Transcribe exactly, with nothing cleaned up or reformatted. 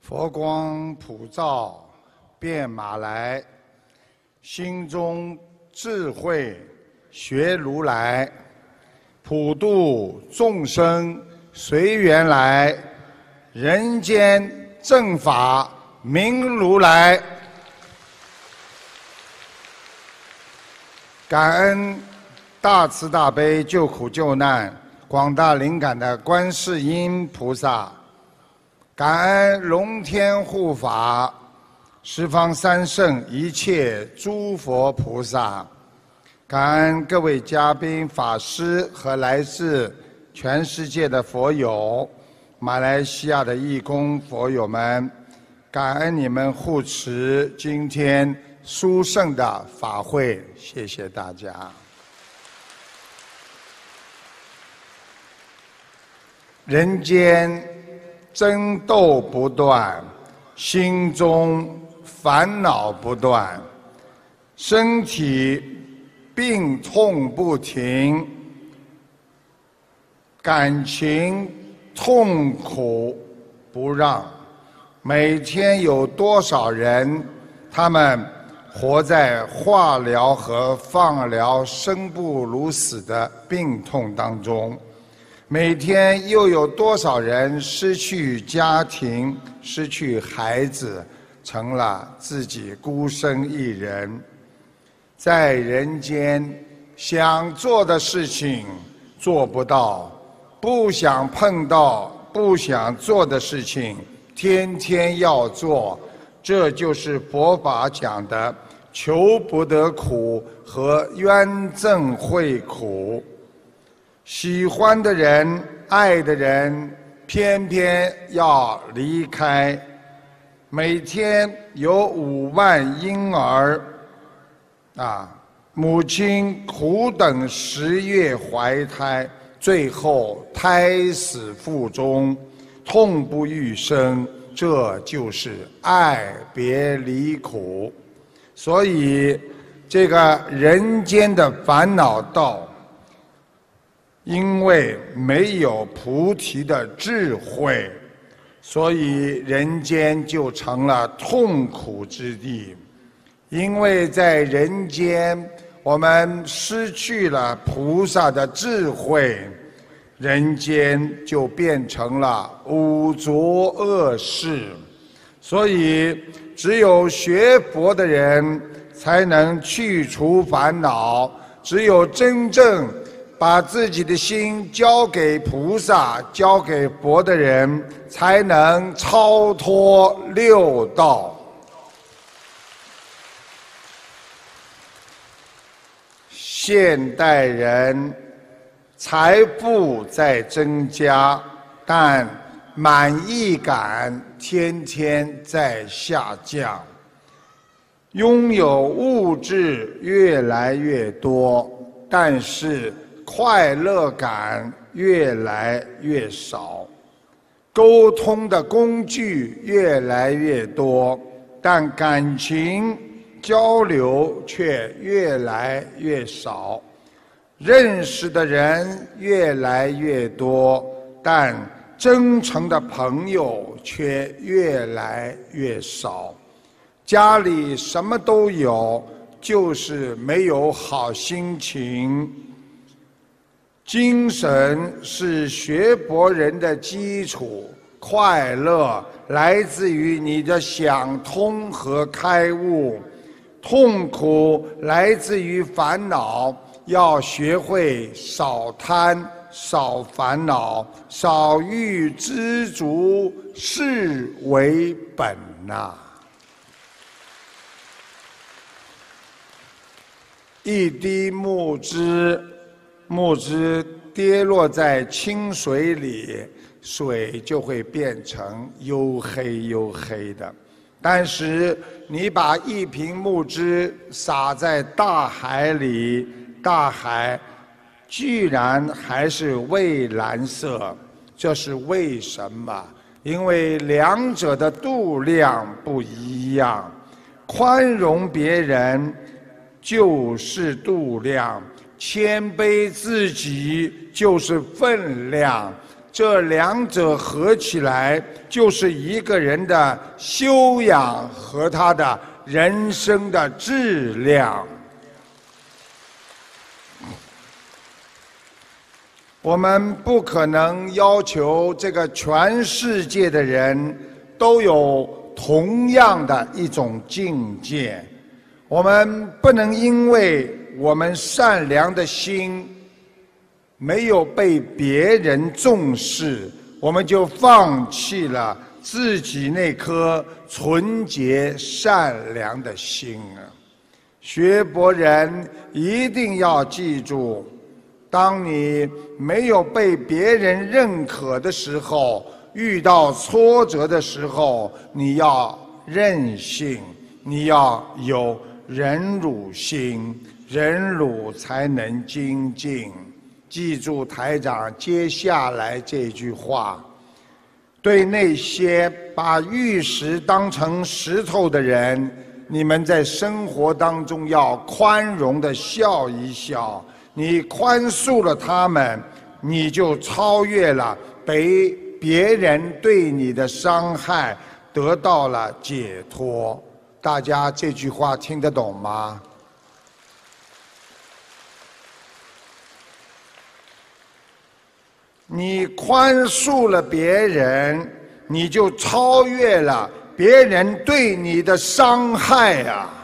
佛光普照，遍马来，心中智慧学如来，普度众生随缘来，人间正法明如来。感恩大慈大悲救苦救难广大灵感的观世音菩萨，感恩龙天护法十方三圣一切诸佛菩萨，感恩各位嘉宾法师和来自全世界的佛友，马来西亚的义工佛友们，感恩你们护持今天殊胜的法会，谢谢大家。人间争斗不断，心中烦恼不断，身体病痛不停，感情痛苦不让。每天有多少人，他们活在化疗和放疗生不如死的病痛当中？每天又有多少人失去家庭，失去孩子，成了自己孤身一人？在人间，想做的事情做不到，不想碰到、不想做的事情，天天要做。这就是佛法讲的求不得苦和冤憎会苦。喜欢的人、爱的人，偏偏要离开。每天有五万婴儿，啊，母亲苦等十月怀胎，最后胎死腹中，痛不欲生。这就是爱别离苦。所以，这个人间的烦恼道，因为没有菩提的智慧，所以人间就成了痛苦之地。因为在人间，我们失去了菩萨的智慧，人间就变成了五浊恶世。所以，只有学佛的人才能去除烦恼，只有真正把自己的心交给菩萨、交给佛的人，才能超脱六道。现代人财富在增加，但满意感天天在下降，拥有物质越来越多，但是快乐感越来越少，沟通的工具越来越多，但感情交流却越来越少，认识的人越来越多，但真诚的朋友却越来越少。家里什么都有，就是没有好心情。精神是学佛人的基础，快乐来自于你的想通和开悟，痛苦来自于烦恼。要学会少贪、少烦恼、少欲知足，是为本呐。一滴木汁，木汁跌落在清水里，水就会变成黝黑黝黑的。但是你把一瓶木汁洒在大海里，大海居然还是蔚蓝色，这是为什么？因为两者的度量不一样。宽容别人就是度量，谦卑自己就是分量。 这两者合起来就是一个人的修养和他的人生的质量。我们不可能要求这个全世界的人都有同样的一种境界，我们不能因为我们善良的心没有被别人重视，我们就放弃了自己那颗纯洁善良的心啊！学佛人一定要记住，当你没有被别人认可的时候，遇到挫折的时候，你要韧性，你要有忍辱心，忍辱才能精进。记住台长接下来这句话，对那些把玉石当成石头的人，你们在生活当中要宽容地笑一笑。你宽恕了他们，你就超越了被别人对你的伤害，得到了解脱。大家这句话听得懂吗？你宽恕了别人，你就超越了别人对你的伤害啊！